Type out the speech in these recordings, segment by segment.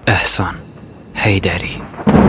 احسان حیدری.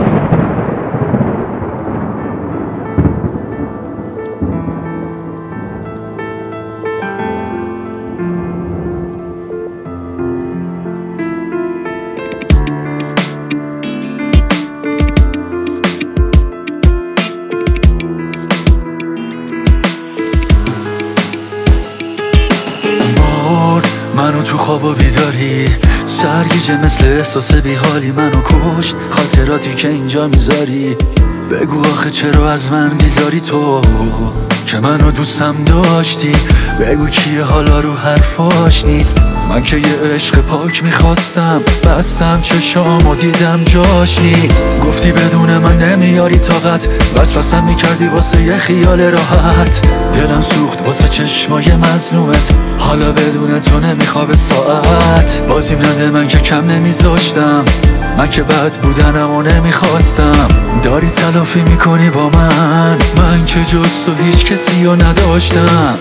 منو تو خواب و بیداری سرگیجه مثل احساس بیحالی منو کشت. خاطراتی که اینجا میذاری بگو آخه چرا از من بیزاری تو که منو دوستم داشتی. بگو کیه حالا رو حرفاش نیست. من که یه عشق پاک میخواستم بستم چشام و دیدم جاش نیست. گفتی بدون من نمیاری طاقت وسوسم میکردی واسه یه خیال راحت. دلم سوخت واسه چشمای مظلومت حالا بدون تو نمیخوابه ساعت. بازیم نده من که کم نمیذاشتم من که بد بودنم و نمیخواستم. داری تلافی میکنی با من که جز تو هیچ کسی رو نداشتم.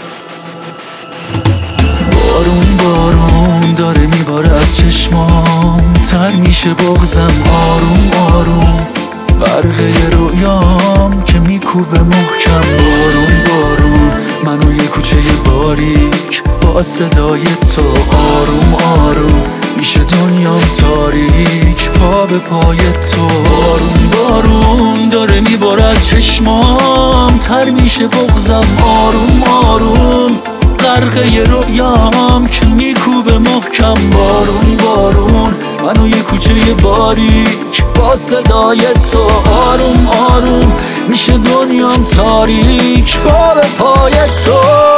بارون داره میباره از چشمام تر میشه بغزم آروم آروم. غرقه رویام که میکوبه محکم. بارون منو یه کوچه باریک با صدای تو آروم آروم میشه دنیام تاریک پا به پای تو. بارون داره میباره از چشمام تر میشه بغزم آروم آروم. غرقه رویام که میکوبه محکم. بارون منو یه کوچه باریک با صدای تو آروم آروم میشه دنیام تاریک پا به پای تو.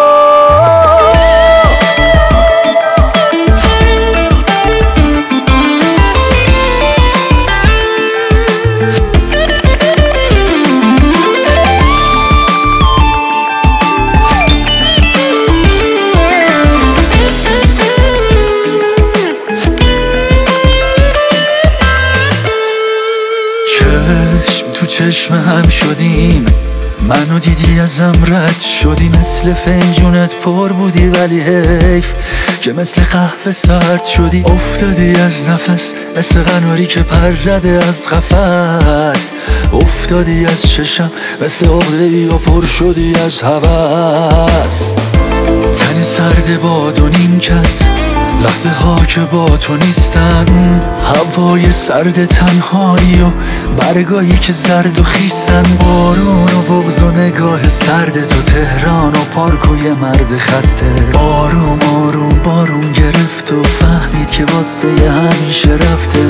تو چشم هم شدیم منو دیدی ازم رد شدی. مثل فنجونت پر بودی ولی حیف که مثل قهوه سرد شدی. افتادی از نفس مثل قناری که پر زده از قفس. افتادی از چشم مثل عقده‌ای و پر شدی از هوس. تن سرد باد و نیمکت لحظه ها که با تو نیستن. هوای سرد تنهایی و برگایی که زرد و خیسن. بارون و بغض و نگاه سرد تو تهران و پارک و یه مرد خسته. بارون گرفت و فهمید که واسه همیشه رفته.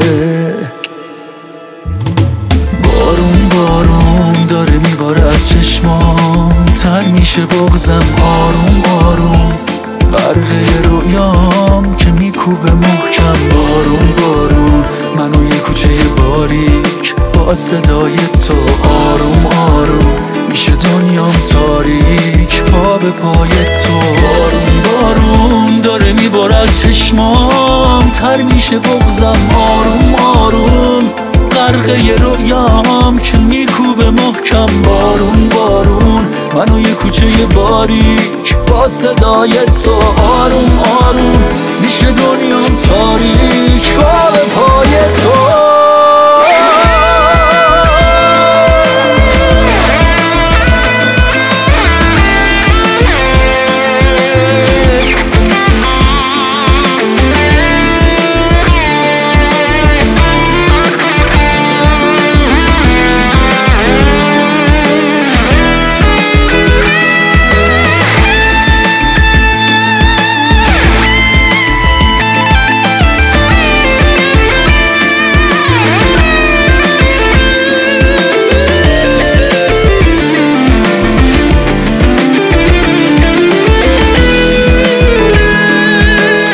بارون داره میباره از چشمام تر میشه بغضم آروم آروم. غرقه رویام که میکوبه محکم. بارون منو یه کوچه باریک با صدای تو آروم آروم میشه دنیام تاریک پا به پای تو. بارون داره میباره از چشمام تر میشه بغضم آروم آروم. غرقه رویام که میکوبه محکم. بارون منو یه کوچه باریک با صدای تو آروم آروم میشه دنیام تاریک پا به پای تو.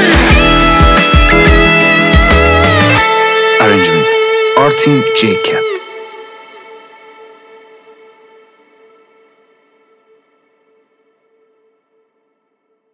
Artin J. Cat.